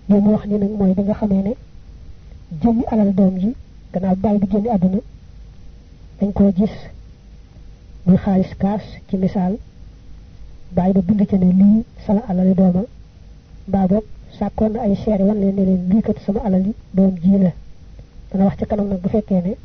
li mu wax ni nag mooy bi nga xamee ne jëmmi alal doom ji gannaaw bàyyi bi génn àdduna dañ koo gis muy xaalis kaas ci misaal bàyyi ba bind ca ne lii sama alali dooma mbaa boog sàkkoon na ay seere wan leen ne leen lii kat sama alali doom ji la dana wax ca kanam nag bu fekkee ne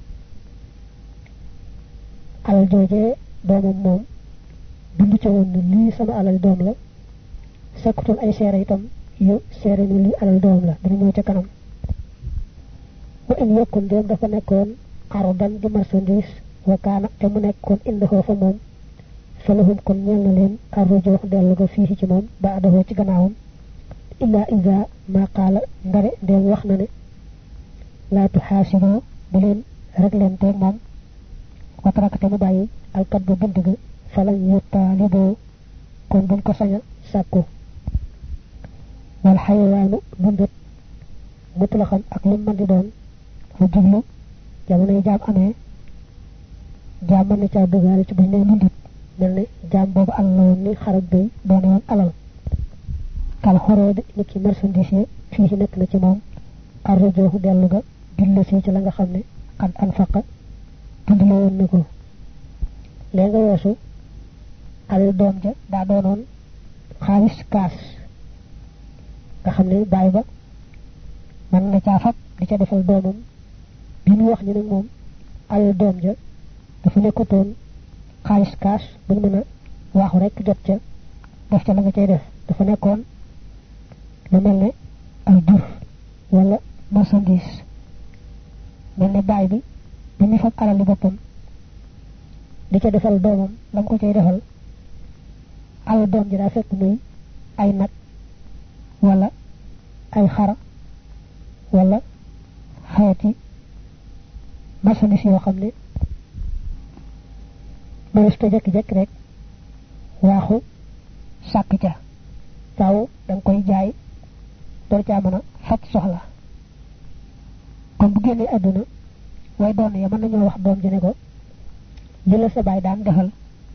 alal joojee doomam moom bind ca woon ne lii sama alali doom la sakkutoon ay seere itam yu seere ne lii alal doom la dana ñëw ca kanam wa in yakun dem dafa nekkoon ardan di marchandise wa kaana te mu nekkoon indi fa moom falahum kon ñeel na leen arrujoo dellu ga fii ci moom ba adahoo ci gannaawam illa iza ma qaala ndare ndéem wax na ne laa tuxaasiboo bu leen rek leen teeg moom wa tarakate mu bàyyi alkat ba bind ga falan yutaaliboo kon buñ ko sañ a sàkku wal xayawaanu dundat mutlaxan ak lim man di doon fa jublu jamonoy jaam amee jaam mën na caa duggaale ci buñ ne mundit mel ne jaam boobu alal la woon ni xarab bay doone woon alal kal xoroo bi nit ki marchandise fii ci nekk na ci moom arrojooxu dellu ga billa si ci la nga xam ne xad anfaqa dund la woon na ko lee nga weesu alal doom ja daa doonoon xaalis kaas nga xam ne bàyyi ba man na caa fab di ca defal doomam bi mu wax ni nag moom alal doom ja dafa nekkutoon xaalis kaas bu mën a waaxu rek jot ca def ca la nga cay def dafa nekkoon lu mel ne ay jur wala marchandise mel ne baay bi bi mu fab alal li boppam di ca defal doomam la mu ko cay defal alal doom ji daa fekk muy ay nag wala ay xara wala xeeti marchandise yoo xam ne mënees ta jekki-jekki rek waaxu sàkk ca faaw danga koy jaay door caa mën a faj soxla kon bu génnee àdduna way doon ya mën nañoo wax doom ji ne ko li la sa baay daan defal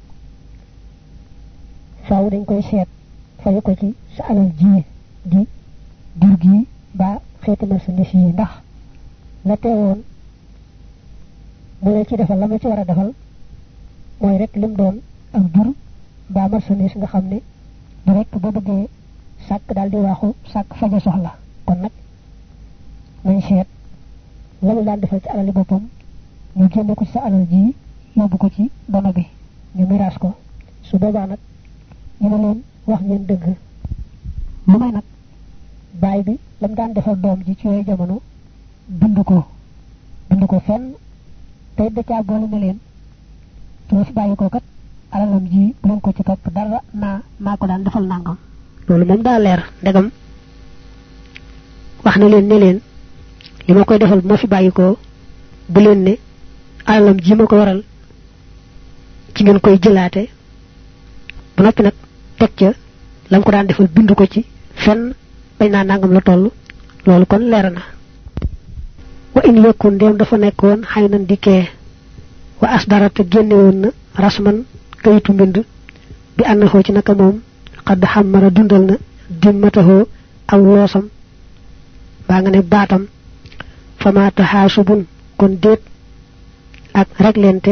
faaw dañ koy seet fayu ko ci sa alal ji di jur gi ba xeeti marchandise yi ndax la teewoon mu ne ci defal la ma ci war a defal mooy rek lim doon ak jur ba marchandise nga xam ne du rek boo bëggee sàkk daal di waaxu sàkk faja soxla kon nag nañ seet la mu daan defal ci alali boppam ñu génne ko ci sa alal ji yóbbu ko ci dono bi ñu miraas ko su boobaa nag ñu ne leen wax ngeen dëgg lu may nag baay bi lam daan defal doom ji ci yooyu jamono bind ko fenn tey da caa boole ne leen su fi bàyyi ko kat alalam ji bu leen ko ci topp dara maa ko daan defal nangam loolu moom daa leer ndegam wax na leen ne leen li ma koy defal bu ma fi bàyyi ko bu leen ne alalam ji ma ko waral ci ngeen koy jëlaate bu noppi nag teg ca lam ko daan defal bind ko ci fenn bañ naa nangam la toll loolu kon leer na wa in yakun ndéem dafa nekkoon xay nan dikkee wa asdara te génne woon na rasman kayitu mbind bi ànd xoo ci naka moom xadd xamara dundal na dimmataxoo aw loosam baa nga ne baatam fama taxaasubun kon déet ak reglente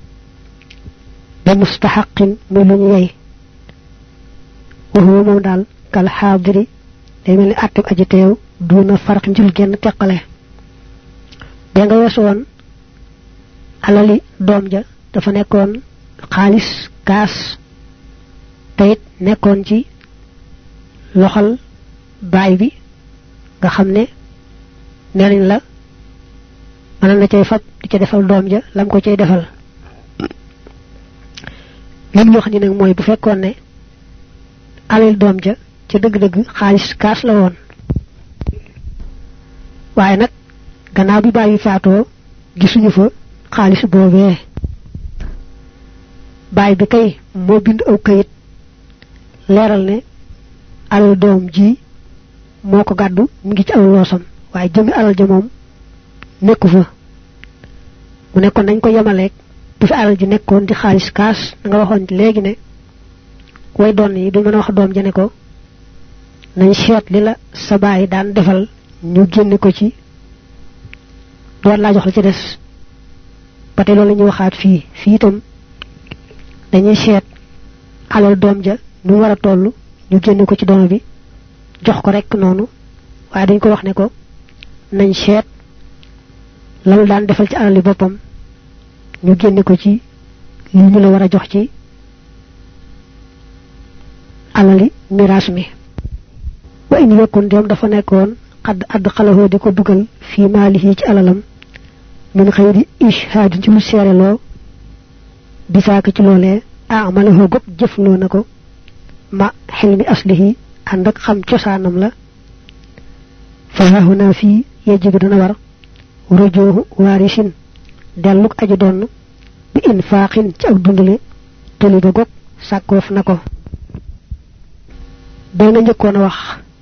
ba mustaxaqin muy lu ñu yey waxuwa moom daal kal xaadiri day mel ni àtteb aji teew duna farq njul genn teqale ba nga weesu woon alali doom ja dafa nekkoon xaalis kaas tayit nekkoon ci loxal baay bi nga xam ne nee nañ la mën na cay fab di ca defal doom ja lam ko cay defal li ñu wax ni nag mooy bu fekkoon ne alal doom ja ca dëgg-dëgg xaalis kaas la woon waaye nag gannaaw bi bàyyi faatoo gisuñu fa xaalis boobee baay bi kay moo bind aw kayit leeral ne alal doom ji moo ko gàddu mu ngi ci aw loosam waaye jëmi alal ja moom nekku fa mu nekkoon nañ ko yemaleeg bu fi alal ji nekkoon di xaalis kaas da nga waxoon léegi ne way doon yi duñ mën a wax doom ja ne ko nañ seet li la sa baay daan defal ñu génne ko ci doon laa jox la ci des ba tey loolu la ñuy waxaat fii itam dañuy seet alal doom ja nu war a toll ñu génne ko ci doom bi jox ko rek noonu waaye dañ ko wax ne ko nañ seet lalu daan defal ci alali boppam ñu génne ko ci li ñu la war a jox ci alali miraas mi wa in yakun dem dafa nekkoon xadd add xalahoo di ko dugal fii maalihi ci alalam min xëyri ishaadin ci lu seereloo bisaaka ci loolee amalahoo gopp jëfloo na ko ma xilmi aslihi ànd ak xam cosaanam la fa hahuna fii yajibu dana war rujoohu waarisin delluk aji donn bi infaaxin ci ak dundale toli ba gog sàkkoof na ko boo nga njëkkoon a wax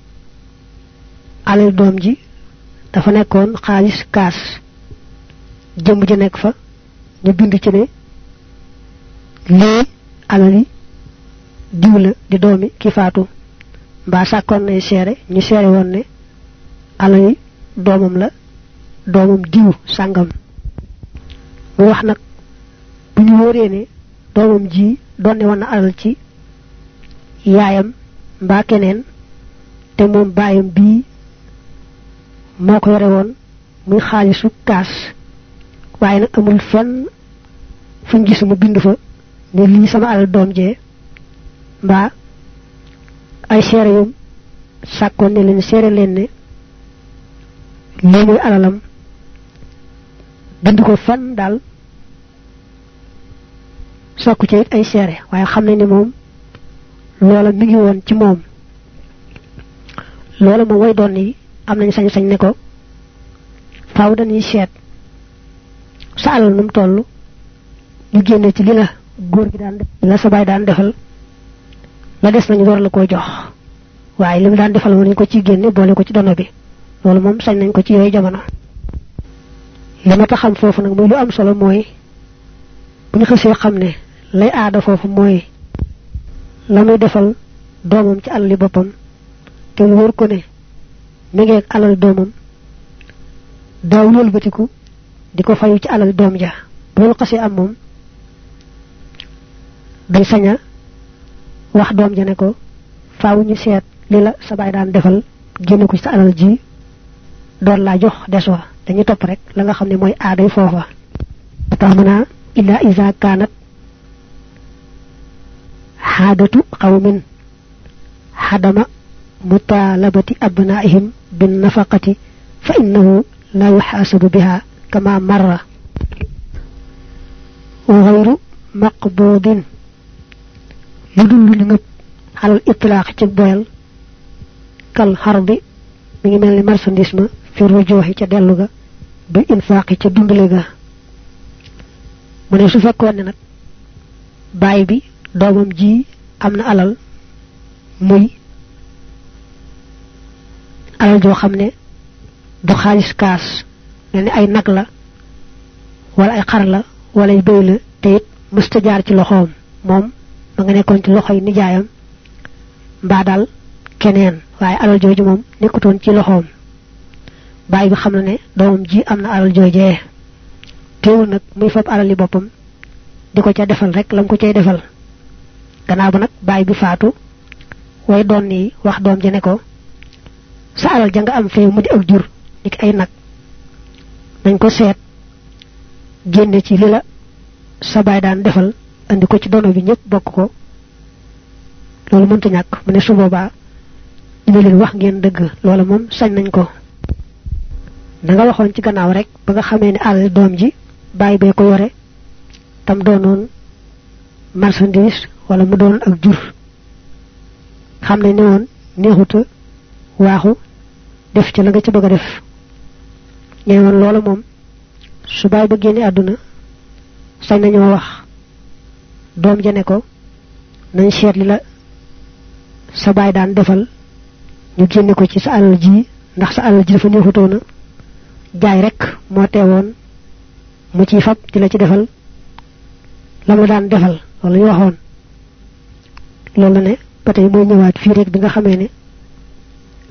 alal doom ji dafa nekkoon xaalis kaas jëmm ji nekk fa ñu bind ci ne lii alali diw la di doomi ki faatu mbaa sàkkoon nay seere ñu seere woon ne alali doomam la doomam diw sàngam mu wax nag bu ñu wóoree ne doomam ji donne woon na alal ci yaayam mbaa keneen te moom baayam bii moo ko yore woon muy xaalisu kaas waaye nag amul fenn fuñ gis mu bind fa ne lii sama alal doom jee mbaa ay seere yum sàkkoon ne leen seere leen ne lii muy alalam bind ko fenn daal sàkku ca it ay seere waaye xam ne ni moom loola mi ngi woon ci moom loola moom way doon yi am nañ sañ-sañ ne ko faaw dañuy seet sa alal num toll ñu génne ci li la góor gi daan def la sa baay daan defal la des nañu door la koo jox waaye li mu daan defal woon ñu ko ci génne boole ko ci dono bi loolu moom sañ nañ ko ci yooyu jamono li ma tax xam foofu nag muy lu am solo mooy bu ñu xësee xam ne lay aada foofu mooy la muy defal doomam ci alali boppam te mu wóor ko ne mi ngi ak alal doomam daaw wëlbatiku di ko fayu ci alal doom ja bu loolu xasee am moom day saña wax doom ja ne ko faaw ñu seet li la sa baay daan defal génne ko ci sa alal ji doon laa jox des wa dañuy topp rek la nga xam ne mooy aaday foofa tax mën a illa isa kaanat xaadatu qawmin xadama mutalabati abnaihim bin nafaqati fa innahu la yuxaasabu biha kama marra wa xayru maqbudin lu dul lu ñu ngëpp xalal itlaax ci boyal kal xardi mi ngi mel ni marchandise ma fi rujooxi ca dellu ga bil infaaqi ca dundale ga mu ne su fekkoon ne nag baay bi doomam ji am na alal muy alal joo xam ne du xaalis kaas mel ni ay nag la wala ay xar la wala ay bëy la te it mësta jaar ci loxoom moom ma nga nekkoon ci loxoy nijaayam mbaa daal keneen waaye alal jooju moom nekkutoon ci loxoom baay bi xam na ne doomam ji am na alal joojee teewul nag muy fab alali boppam di ko ca defal rek lam ko cay defal gannaaw ba nag baay bi faatu way doon ni wax doom ja ne ko sa alal ja nga am fee mu di ak jur ni ay nag nañ ko seet génne ci li la sa baay daan defal andi ko ci dono bi ñëpp bokk ko loolu mënta ñàkk mu ne su boobaa dina leen wax ngeen dëgg loola moom sañ nañ ko da nga waxoon ci gannaaw rek ba nga xamee ne alal doom ji baay bee ko yore tam doonoon marchandise wala mu doon ak jur xam ne woon neexuta waaxu def ci la nga ci bëgg a def ñee woon loola moom su baay ba génne àdduna sañ nañoo wax doom ja ne ko nañ seet li la sa baay daan defal ñu génne ko ci sa alal ji ndax sa alal ji dafa neexutoona jaay rek moo teewoon mu ciy fab di la ci defal la mu daan defal loolu ñu waxoon loolu ne ba tey mooy ñëwaat fii rek bi nga xamee ne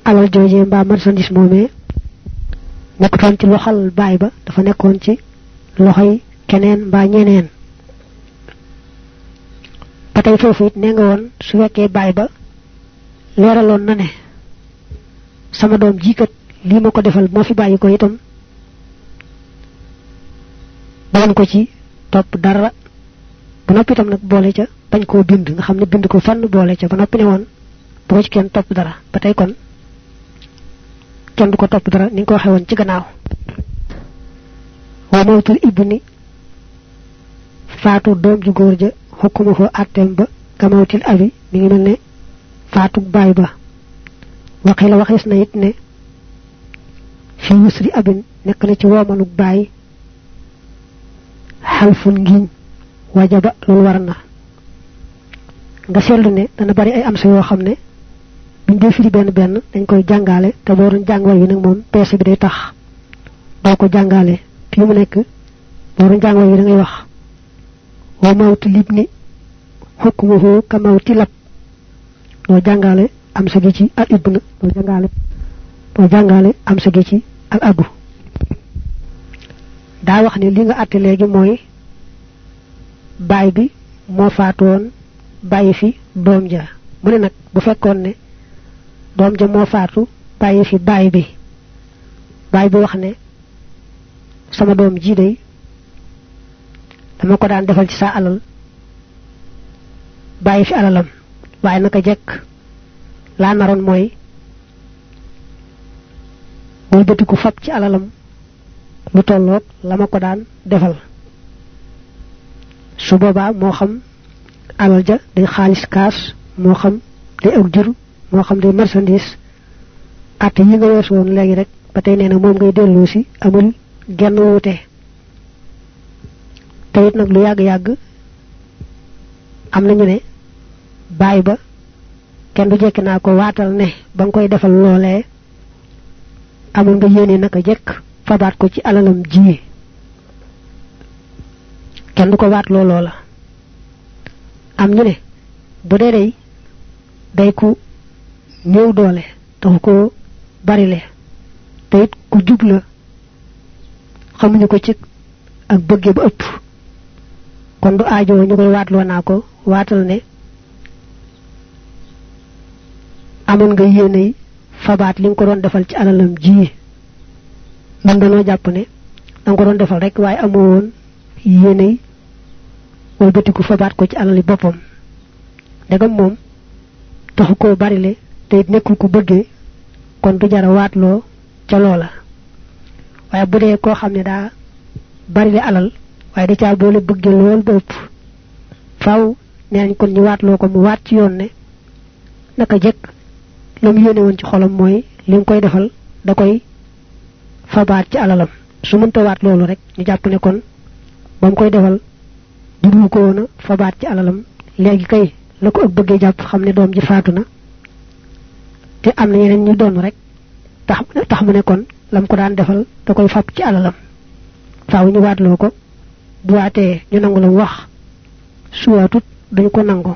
alal jojé mba marchandise momé nekkoon ci loxal baay ba dafa nekkoon ci loxoy keneen mbaa ñeneen ba tey foofu it ne nga woon su fekkee baay ba leeraloon na ne sama doom ji kat lii ma ko defal moo fi bàyyi ko itam bañ ko ci topp dara ba noppi itam nag boole ca bañ koo bind nga xam ne bind ko fenn boole ca ba noppi ne woon bu ko ci kenn topp dara ba tey kon kenn du ko topp dara ni nga ko waxee woon ci gannaaw wa mawtul ibni faatu doom ju góor ja xukkuma ko atteem ba ka mawtil abi mi ngi mel ne faatu baay ba waxee la waxees na it ne fi yusri abin nekk na ci woomalug baay xalfun ngiñ wajaba loolu war na nga seetlu ne dana bari ay am sa yoo xam ne buñ dee firi benn benn dañ koy jàngale te boo doon jàng way wi nag moom peese bi day tax doo ko jàngale fii mu nekk boo doon jàng way wi da ngay wax wa mawti libni hukmuhu ka mawti lab doo jàngale am sa gi ci al ibn doo jàngale am sa gi ci al abu daa wax ne li nga àtte léegi mooy baay bi moo faatoon bàyyi fi doom ja mu ne nag bu fekkoon ne doom ja moo faatu bàyyi fi baay bi wax ne sama doom ji day dama ko daan defal ci sa alal bàyyi fi alalam waaye naka jekk laa naroon mooy muy bëtiku fab ci alalam lu tolloog la ma ko daan defal su boobaa moo xam alal ja day xaalis kaas moo xam day ak jur moo xam day marchandise atte yi nga weesu woon léegi rek ba tey nee na moom ngay delloo si amul genn wuute te it nag lu yàgg-yàgg am nañu ne baay ba kenn du jekki naa ko waatal ne ba nga koy defal loolee amul nga yéene naka jekk fabaat ko ci alalam ji kenn du ko waat looloo la am ñu ne bu dee day ku ñëw doole taxu ko barile te it ku jub la xamuñu ko ci ak bëgge ba ëpp kon du aajo ñu koy waatloo naa ko waatal ne amoon nga yéene fabaat li nga ko doon defal ci alalam ji man dañoo jàpp ne da nga ko doon defal rek waaye amoo woon yéene wala bëtiku fabaat ko ci alali boppam ndegam moom taxu koo barile te it nekkul ku bëggee kon du jara waatloo ca loola waaye bu dee koo xam ne daa barile alal waaye da caa boole bëgge lool ba ëpp faaw nee nañ kon ñu waatloo ko mu waat ci yoon ne naka jekk la mu yéene woon ci xolam mooy li nga koy defal da koy fabaat ci alalam su mënta waat loolu rek ñu jàpp ne kon ba mu koy defal jublu ko woon a fabaat ci alalam léegi kay la ko ak bëggee jàpp xam ne doom ji faatu na te am na yeneen ñu doon rek tax mu ne kon lam ko daan defal da koy fab ci alalam faaw ñu waatloo ko bu waatee ñu nangu la wax su waatut dañ ko nangu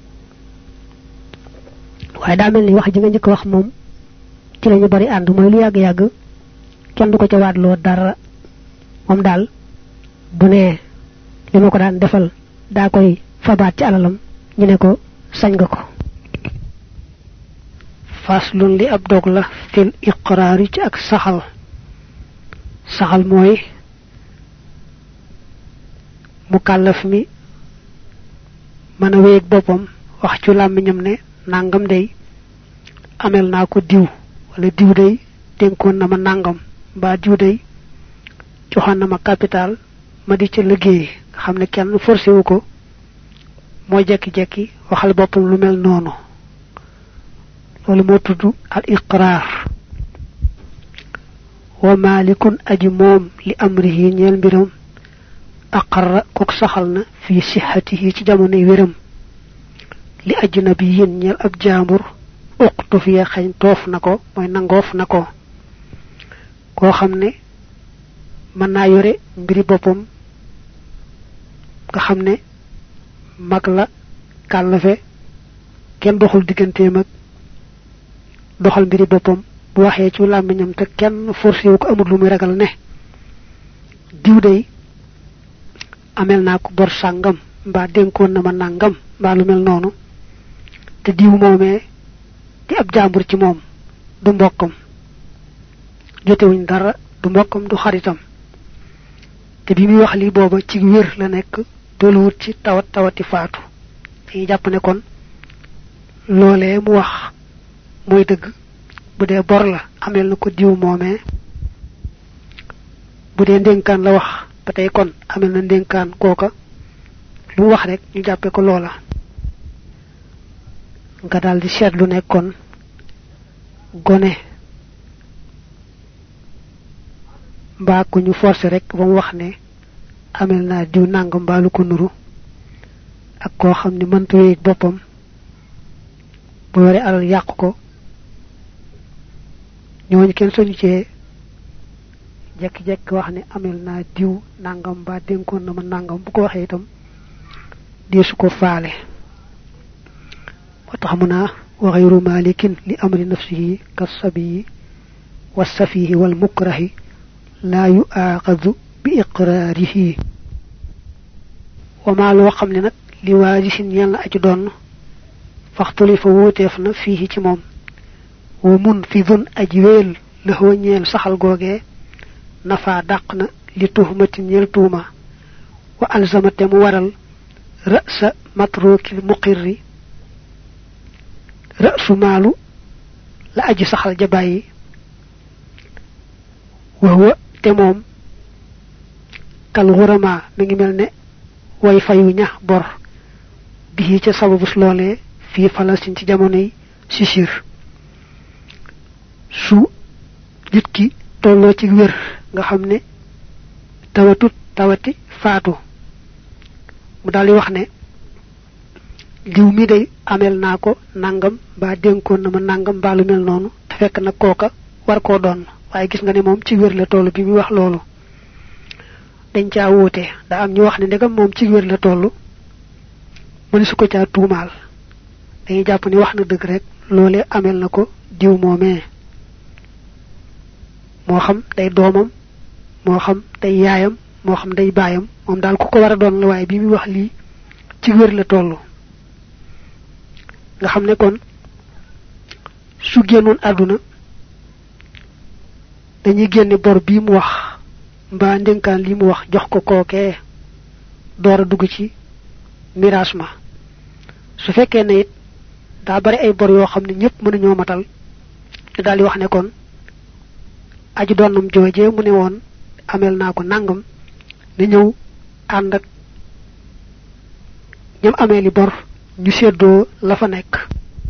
waaye daa mel ni wax ji nga njëkk wax moom ci lañu bari ànd mooy lu yàgg-yàgg kenn du ko ca waatloo dara moom daal bu nee li ma ko daan defal daa koy fabaat ci alalam ñu ne ko sañ nga ko faslun li ab dog la fil iqraari ci ak saxal mooy mukallaf mi mën a wéeg boppam wax ci làmmiñam ne nangam day amel naa ko diw wala diw day dénkoon na ma nangam mbaa diw day joxoon na ma capital ma di ca liggéey nga xam ne kenn forcé wu ko moo jekki-jekki waxal boppam lu mel noonu loolu moo tudd al iqraar wa malikun aji moom li amrihi ñeel mbiram aqarra kook saxal na fi sihatihi ci jamonoy wéram li ajnabiyin ñeel ab jaambur uqtu fiya xañ toof na ko mooy nangoof na ko koo xam ne mën naa yore mbiri boppam nga xam ne mag la kàllafe kenn doxul digganteem ak doxal mbiri boppam bu waxee ci làmmiñam te kenn forcé wu ko amul lu muy ragal ne diw day amel naa ko bor sàngam mbaa dénkoon na ma nàngam mbaa lu mel noonu te diw moomee di ab jàmbur ci moom du mbokkam jotewuñ dara du mbokkam du xaritam te bi muy wax lii booba ci wér la nekk tolluwut ci tawati faatu dañuy jàpp ne kon loolee mu wax mooy dëgg bu dee bor la amel na ko diw moomee bu dee ndénkaan la wax ba tey kon amel na ndénkaan kooka lu wax rek ñu jàppe ko loola nga daldi seetlu ne kon gone mbaa ko ñu forcé rek ba mu wax ne amel naa diw nangam mbaa lu ko nuru ak koo xam ne mënta wéeg boppam bu yore alal yàq ko ñooñu kenn soñu cee jekki-jekki wax ne amel naa diw nangam mbaa dénkoon na ma nangam bu ko waxee itam deesu ko faale moo tax mu naa wa ghayru malikin li amri nafsihi kasabiyi wasafihi wal mukrahi la yu'aqadhu bi iqrarihi wa ma lo xamne nak li wajisin yalla aji don faxtuli fa woteef na fihi ci mom wa munfidun aji wel la ho ñeel saxal goge nafa daqna li tuhmati ñeel tuuma wa alzamate mu waral ra'sa matrukil muqirri ra'su malu la aji saxal jabayi wa huwa te mom kal ghurama mi ngi melne way fayu ñax bor bi ci sababu lolé fi Palestine ci jamono ci sir su nit ki tollo ci wër nga xamne tawati faatu mu dal di wax ne diw mi day amel nako nangam ba denkon na ma nangam ba lu mel nonu fekk na koka war ko doon waye gis nga ne mom ci wër la tollu bi mi wax lolu dañ ca wote da am ñu wax ne ndegam mom ci wër la tollu mu su ko ca tuumal dañuy japp ni wax na deug rek lolé amel nako diw momé mo xam day domam mo xam day yaayam mo xam day bayam mom dal ku ko wara doon la waye bi mi wax li ci wër la tollu nga xam ne kon su génnoon aduna dañuy génne bor bi mu wax mbaa ndénkaan li mu wax jox ko kookee door a dugg ci mirage ma su fekkee ne it daa bari ay bor yoo xam ne ñëpp mënuñoo matal ñu daal di wax ne kon aji doonam joojee mu ne woon amel naa ko nangam ni ñëw ànd ak ñam ameli bor ñu séddoo la fa nekk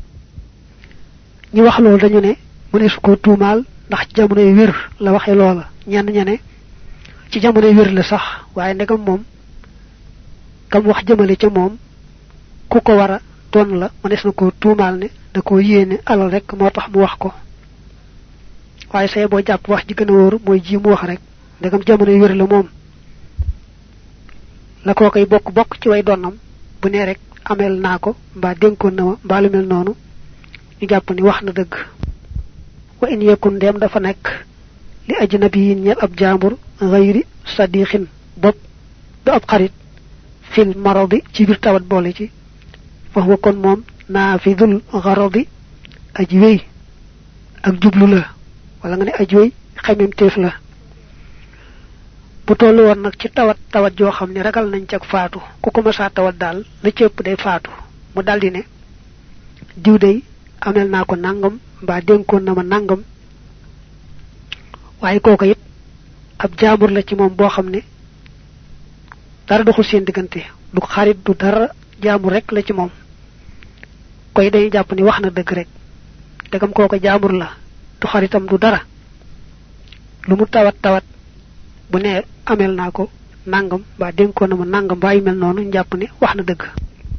ñu wax loolu dañu ne mu ne su ko tuumaal ndax jamono wër la waxe loola ñenn ñane ci jamono wër la sax waaye ndegam moom kam wax jëmale ca moom ku ko wara doon la manes na ko tuumaal ne da ko yéene alal rek moo tax mu wax ko waaye say boo jàpp wax ji gën a wóor mooy ji mu wax rek ndegam jamono wër la moom la koo koy bokk ci way doonam bu ne rek amel nako mbaa dénkoon na ma mbaa lu mel noonu ñu jàpp ni wax na dëgg wa in yakun dem dafa nekk li ajnabiyin ñel ab jaambur ghayri sadiqin bopp do ab xarit fil maradi ci bir tawat boole ci fa huwa kon moom naafidul gharadi aji wey ak jublu la wala nga ne aji wey xamem teef la bu tollu won nak ci tawat joo xam ne ragal nañ ci ak faatu ku ko mësa tawat daal la ci ëpp day faatu mu daldi ne diw day amel naa ko nangam mbaa dénkoon na ma nangam waaye kooku it ab jaambur la ci moom boo xam ne dara doxul seen diggante du xarit du dara jaambur rek la ci moom koy day jàpp ni wax na dëgg rek dagam kooku jaambur la du xaritam du dara lu mu tawat bu ne amel naa ko nangam ba dénkoon na ma nangam bàyyi mel noonu jàpp ne wax na dëgg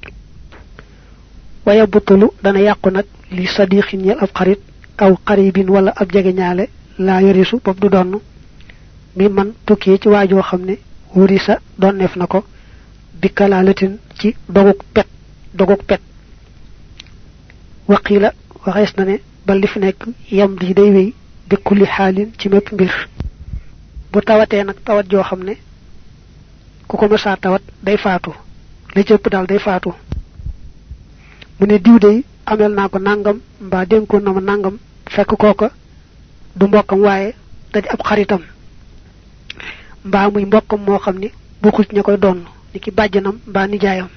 waya butulu dana yàqu nag li sadiqin ñel ab xarit aw qaribin wala ab jege ñaale la yorisu bob du donn mi man tukkee ci waajoo xam ne wurisa donneef na ko bi kalalatin ci doguk pet waqila waxees na ne ba li fi nekk yam di day wéy bi kulli xaalin ci mépp mbir bu tawatee nag tawat joo xam ne ku ko mësaa tawat day faatu la cëpp daal day faatu mu ne diw day amel naa ko nangam mbaa dénkoon na ma nangam fekk kooka du mbokkam waaye da di ab xaritam mbaa muy mbokkam moo xam ni bokkul ci ña koy doon ni ki bàjjanam mbaa nijaayam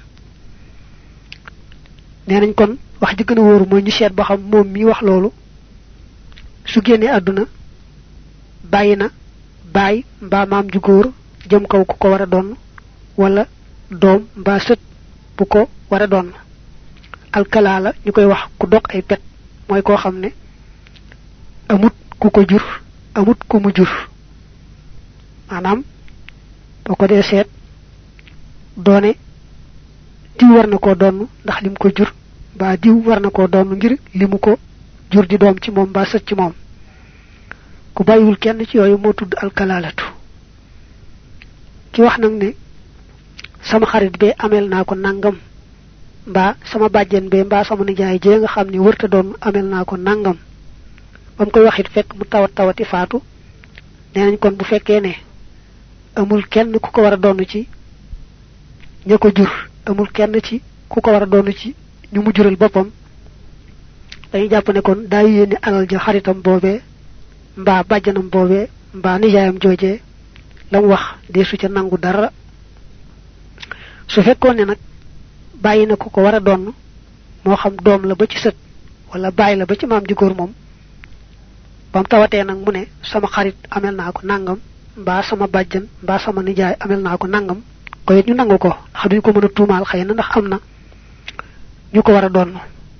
nee nañ kon wax ji gën a wóoru mooy ñu seet ba xam moom mi wax loolu su génnee àdduna bàyyi na baay mbaa maam ju góor jëm kaw ku ko war a doon wala doom mbaa sët bu ko war a doon alkalaa la ñu koy wax ku dog ay pet mooy koo xam ne amut ku ko jur amut ku mu jur maanaam boo ko dee seet doone diw war na koo doon ndax lim ko jur mbaa diw war na koo doon ngir limu ko jur di doom ci moom mbaa sët ci moom ku bàyyiwul kenn ci yooyu moo tudd alkalaalatu ki wax nag ne sama xarit bee amel naa ko nangam mbaa sama bàjjen bee mbaa sama nijaay jee nga xam ne wërta doon amel naa ko nangam ba mu koy waxit fekk mu tawati faatu nee nañ kon bu fekkee ne amul kenn ku ko war a doon ci ña ko jur amul kenn ci ku ko war a doon ci ñu mu jural boppam dañuy jàpp ne kon daa yéene alal ja xaritam boobee mbaa bàjjanam boobee mbaa nijaayam joojee lam wax deesu ca nangu dara su fekkoon ne nag bàyyi na ku ko war a doon moo xam doom la ba ci sët wala bàyyi la ba ci maam ji góor moom bam tawatee nag mu ne sama xarit amel naa ko nangam mbaa sama bàjjan mbaa sama nijaay amel naa ko nangam ko it ñu nangu ko ndax duñ ko mën a tuumaal xëy na ndax am na ñu ko war a doon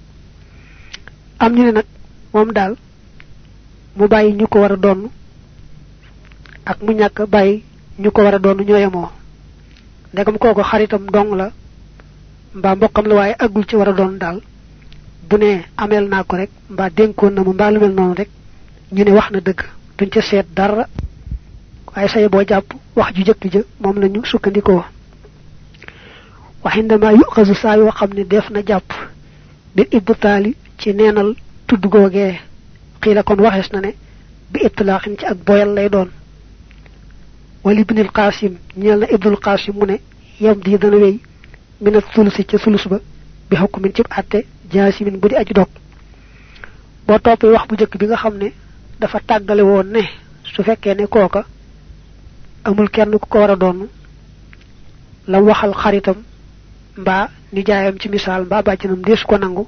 am ñu ne nag moom daal mu bàyyi ñu ko war a doon ak mu ñàkk bàyyi ñu ko war a doon ñoo yemoo ndegam kooku xaritam dong la mbaa mbokkam la waaye aggul ci war a doon daal bu ne amel naa ko rek mbaa dénkoon na mu mbaa lu mel noonu rek ñu ne wax na dëgg duñ ca seet dara waaye say boo jàpp wax ju jëkk ja moom lañu sukkandikoo waxindama yuxasu saa yoo xam ne def na jàpp bi ibtaali ci neenal tudd googee xii la kon waxees na ne bi itlaaxin ci ak boyal lay doon wali ibnul qasim ñeel na ibnul qasim mu ne yam di dana wéy minat sulusi ca sulus ba bi hukmin ci àtte jaasimin bu di aju dog boo toppee wax bu jëkk bi nga xam ne dafa tàggale woon ne su fekkee ne kooka amul kenn ku ko war a doon la waxal xaritam mbaa nijaayam ci misaal mbaa bàjjanam deesu ko nangu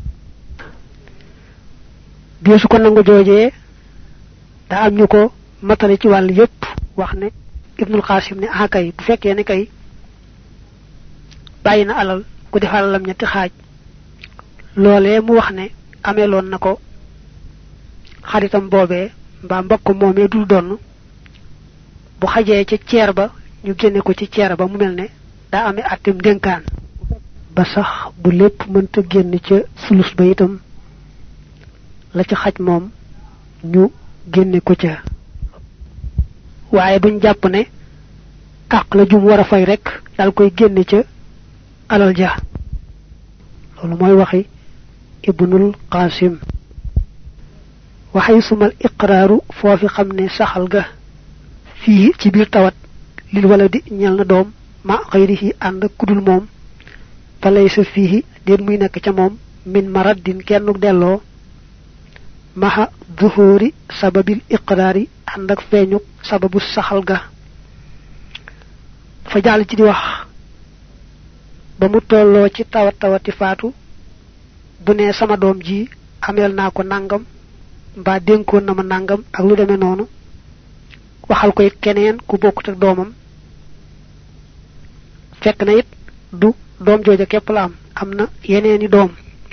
joojee daa am ñu ko matale ci wàll yépp wax ne ibnul qasim ne ah kay bu fekkee ne kay bàyyi na alal ku def alalam ñetti xaaj loolee mu wax ne ameloon na ko xaritam boobee mbaa mbokk moomee dul doon bu xajee ci ceer ba ñu génne ko ci ceer ba mu mel ne daa amee àttim dénkaan ba sax bu lépp mënta génn ca sulus ba itam la ca xaj moom ñu génne ko ca waaye duñ jàpp ne àq la jum war a fay rek dal koy génne ca alal ja loolu mooy waxi ibnul qasim waxay sumal iqraaru foofi xam ne saxal ga fii ci biir tawat lil wala di ñel na doom ma xayrihi ànd kudul moom fa laysa fiihi déet muy nekk ca moom min maraddin kennuk delloo maha zuhuri sababil iqraari ànd ak feeñuk sababu saxal ga fa jàll ci di wax ba mu tolloo ci tawati faatu bu ne sama doom ji ameel naa ko nangam mbaa dénkoon na ma nangam ak lu demee noonu waxal ko it keneen ku bokkut ak doomam fekk na it du doom jooja képp la am na yeneeni doom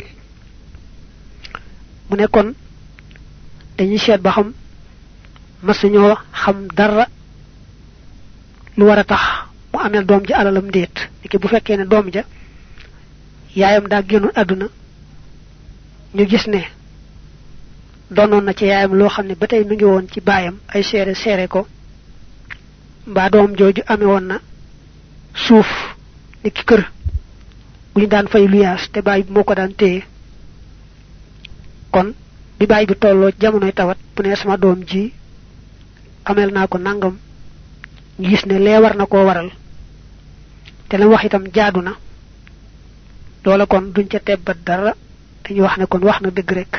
mu ne kon dañuy seet ba xam mas ñoo xam dara lu war a tax mu ameel doom ji alalam déet niki bu fekkee ne doom ja yaayam daa génnoon àdduna ñu gis ne doonoon na ci yaayam loo xam ne ba tey mi ngi woon ci baayam ay seere ko mbaa doom jooju amee woon na suuf niki kër bu ñu daan fay luyaas te baay bi moo ko daan téye kon bi baay bi tolloo jamonoy tawat bu ne sama doom ji amel naa ko nangam gis ne lee war na koo waral te la wax itam jaadu na loola kon duñ ca tebbat dara dañu wax ne kon wax na dëgg rek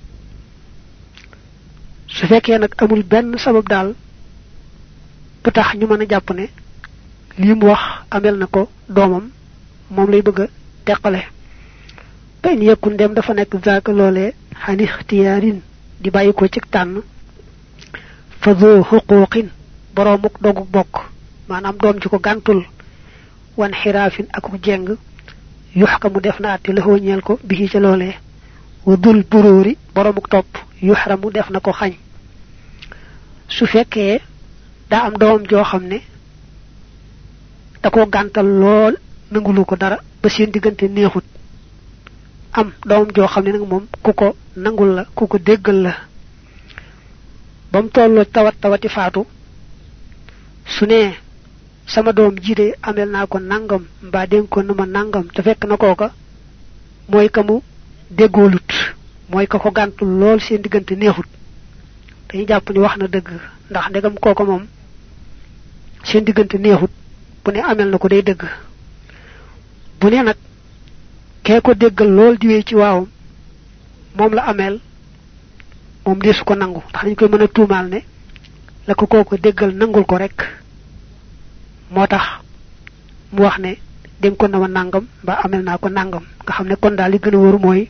su fekkee nag amul benn sabab daal bu tax ñu mën a jàpp ne lii mu wax amel na ko doomam moom lay bëgg a teqale ba in yekkun dem dafa nekk zaaka loolee xani ixtiyaarin di bàyyi ko ci tànn fa zoo xuquuqin boroomuk dogu bokk maanaam doom ci ko gàntul wan xiraafin ak jeng yuxkamu def na àtte lëxoo ñeel ko bi ca loolee wa dul buróori boroomuk topp yuxramu def na ko xañ su fekkee daa am doom joo xam ne da ko gàntal lool nangulu ko dara ba seen diggante neexut am doom joo xam ne nag moom ku ko nangul la ku ko déggal la ba mu tolloo tawati faatu su ne sama doom ji de amel naa ko nangam mbaa dénkoon na ma nangam te fekk na kooka mooy ka mu déggoolut mooy ka ko gàntul lool seen diggante neexut dañuy jàpp ni wax na dëgg ndax ndegam kooka moom seen diggante neexut bu ne amel na ko day dëgg bu ne nag kee ko déggal lool di wéy ci waawam moom la amel moom deesu ko nangu ndax dañ koy mën a tuumaal ne la ko kooko déggal nangul ko rek moo tax mu wax ne dénkoon na ma nangam ba amel naa ko nangam nga xam ne kon daal li gën a wóor mooy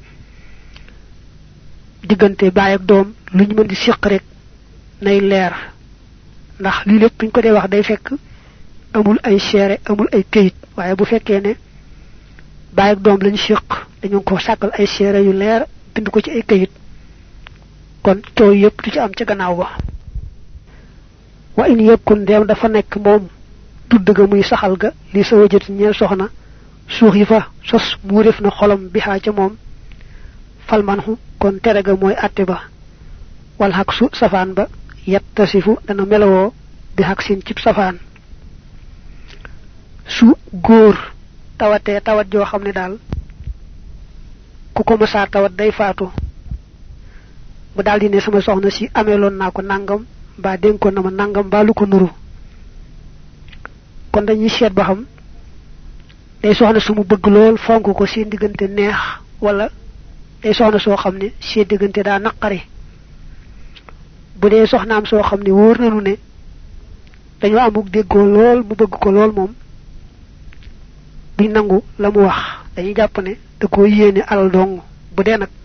diggante baay ak doom lu ñu mën di siq rek nay leer ndax lii lépp buñ ko dee wax day fekk amul ay seere amul ay këyit waaye bu fekkee ne baay ak doom lañu siq dañu ko sàkkal ay seere yu leer bind ko ci ay këyit kon coow yépp du ci am ca gannaaw ba wa in yekkun dem dafa nekk moom tudd ga muy saxal ga li sa wajati ñeel soxna suux yi fa sos mu def na xolam bi xaa ca moom falmanhu kon tere ga mooy atte ba wal xaq su safaan ba yattasifu dana melowoo bi xaq sin cib safaan su góor tawatee tawat joo xam ne daal ku ko mësaa tawat day faatu bu daal di ne sama soxna si ameeloon naa ko nangam mbaa dénkoon na ma nangam mbaa lu ko nuru kon dañuy seet ba xam day soxna su mu bëgg lool fonk ko seen diggante neex wala day soxna soo xam ne seen diggante daa naqari bu dee soxnaam soo xam ne wóor nañu ne dañoo amuk déggoo lool mu bëgg ko lool moom duñ nangu la mu wax dañuy jàpp ne da koo yéene alal dong bu dee nag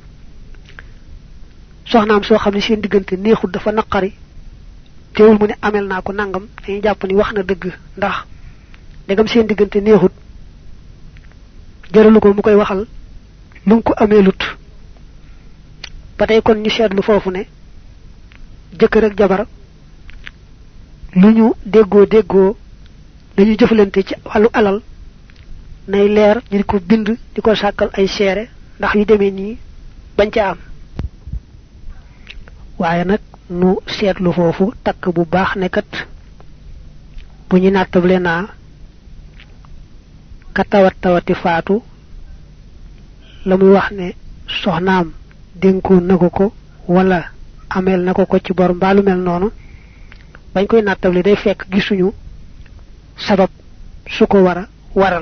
soxnaam soo xam ne seen diggante neexut dafa naqari teewul mu ne amel naa ko nangam dañuy jàpp ni wax na dëgg ndax ndegam seen diggante neexut jëralu ko mu koy waxal lu mu ko ameelut ba tey kon ñu seetlu foofu ne jëkkër ak jabar lu ñu déggoo lañu jëfalante ci wàllu alal nay leer ñu di ko bind di ko sàkkal ay seere ndax yu demee nii bañ ca am waaye nag nu seetlu foofu takk bu baax ne kat bu ñu nattable naa ka tawati faatu la muy wax ne soxnaam dénkoon na ko wala ameel na ko ci bor mbaalu mel noonu bañ koy nattable day fekk gisuñu sabab su ko waral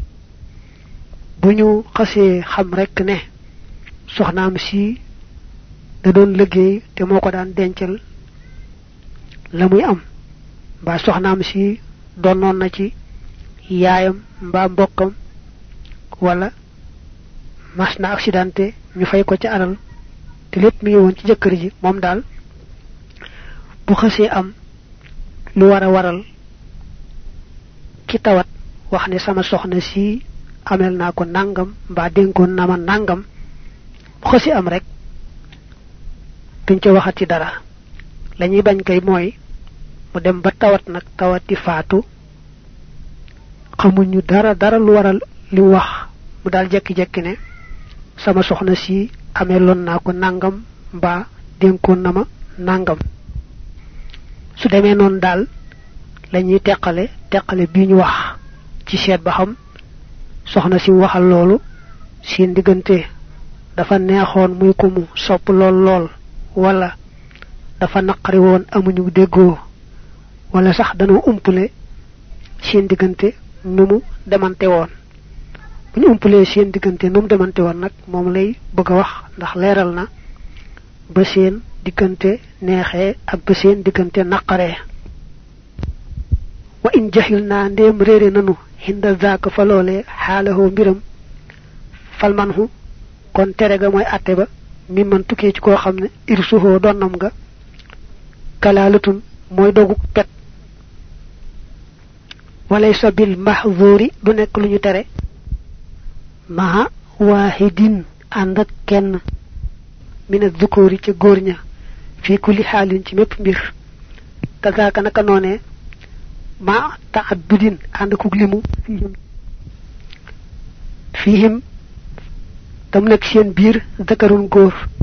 bu ñu xasee xam rek ne soxnaam si da doon liggéey te moo ko daan dencal la muy am mbaa soxnaam si doonoon na ci yaayam mbaa mbokkam wala mas na accidenté ñu fay ko ci alal te lépp mi ngi woon ci jëkkër ji moom daal bu xasee am lu waral ki tawat wax ne sama soxna si amel naa ko nangam mbaa dénkoon na ma nangam bu xasee am rek duñ ca waxati dara lañuy bañ kay mooy mu dem ba tawat nag tawati faatu xamuñu dara lu waral li wax mu daal jekki-jekki ne sama soxna si ameeloon naa ko nangam mbaa dénkoon na ma nangam su demee noonu daal lañuy teqale bii ñu wax ci seet ba xam soxna si waxal loolu seen diggante dafa neexoon muy ku mu sopp lool lool wala dafa naqari woon amuñu déggoo wala sax dañoo umpule seen diggante nu mu demante woon bu ñu umpulee seen diggante nu mu demante woon nag moom lay bëgg a wax ndax leeral na ba seen diggante neexee ak ba seen diggante naqaree wa in jahil naa ndéem réere nanu hinda zaaka fa loolee xaalahoo mbiram falmanhu kon tere ga mooy atte ba mi man tukkee ci koo xam ne irsuhoo donnam nga kalaalatun mooy dogu pet walaysa bil mahzuri du nekk lu ñu tere maha waahidin ànd ak kenn min az-zukuri ci góor ña fi kulli xaalin ci mépp mbir kazaaka naka noonee ma ta'addudin ànd ku limu fihim tam nekk seen biir zakarun góor